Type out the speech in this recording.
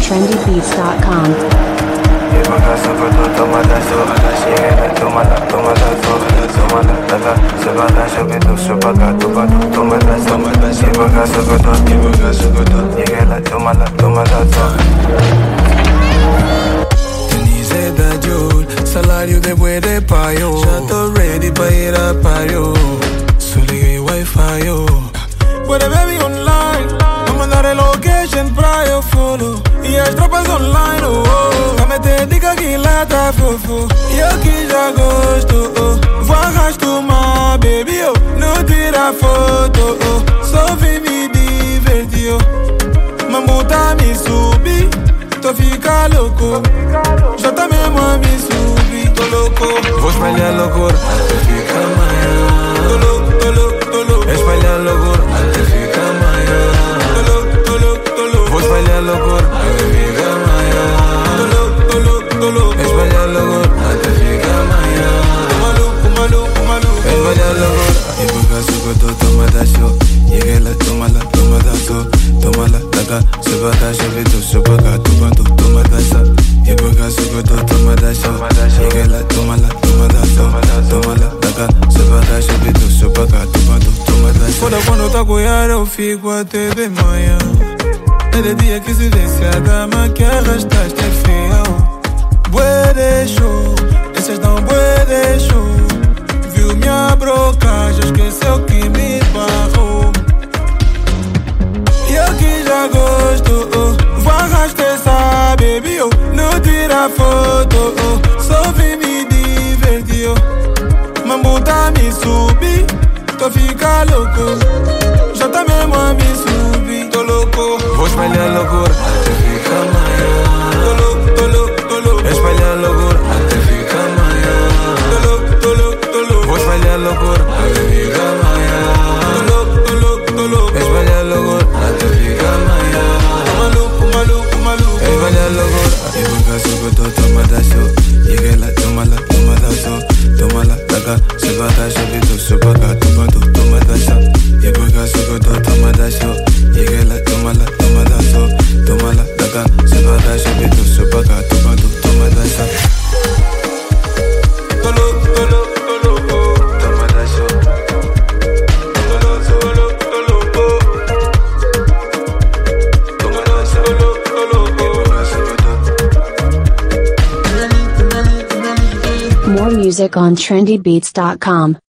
trendybeats.com. Denise da Jul, salário de bué de paio. Já tô ready pra ir a paio. Só liguei Wi-Fi, yo. Puede baby online, vou mandar a location pra eu follow. E as tropas online, oh, oh. Dá-me te dica que lá tá fofo. E eu que já gosto, oh. Vou arrastar baby, oh. Não tira foto, oh. Só vim me divertir, oh. Mambo tá me subir, tô fica louco. Já tá mesmo a me subir, tô louco. Vou espalhar loucura até ficar amanhã. Tô louco, tô louco, tô louco. Espalhar loucura até ficar amanhã. Tô louco, tô louco, tô louco. Vou espalhar loucura até ficar amanhã. Tô louco, tô louco, tô louco. Espalhar loucura até ficar amanhã. Maluco, maluco, maluco. Espalhar loucura. E por causa que eu tô tomada show. Llegué la, tómala, tomada so. Tómala, taca, se va a chave, tu se va a tu cuando tomada sa. Y por causa que eu tô tomada show. Llegué la, tómala, tomada so. Tómala, taca, se va a chave, tu se va a tu cuando tomada sa. Quando tá cuidado eu fico até de manhã. É de dia que se desce a dama que arrastaste é feia. Bué de show, esses dão bué de show. Viu minha broca, já esqueceu que me barrou. E eu que já gosto, oh. Vou arrastar essa baby, oh. Não tira foto, oh. Só vim me divertir, oh. Mambo tá me subir, tô fica louco. Já tá mesmo a me subir, tô louco. Vou espalhar loucura até ficar amanhã. Tô louco, tô louco, tô louco. Espalhar loucura até ficar amanhã. Tô louco, tô louco, tô louco. Vou espalhar loucura até ficar amanhã. Tô louco, tô louco, tô louco. Espalhar loucura até ficar amanhã. Maluco, maluco, maluco. Espalhar loucura. E por causa que eu tô tomada show. Llegué la, tómala, tomada so. Tómala, taca, se va a chave, tu se va a tu cuando tomada sa. Y por causa que eu tô tomada show. Llegué la, tómala, tomada so. Tómala, taca, se va a chave, tu se va a tu cuando tomada sa. Tô louco, tô louco, tô louco. Tomada show. Tô louco, tô louco, tô louco. Tomada show, tô louco, tô louco. More music on trendybeats.com.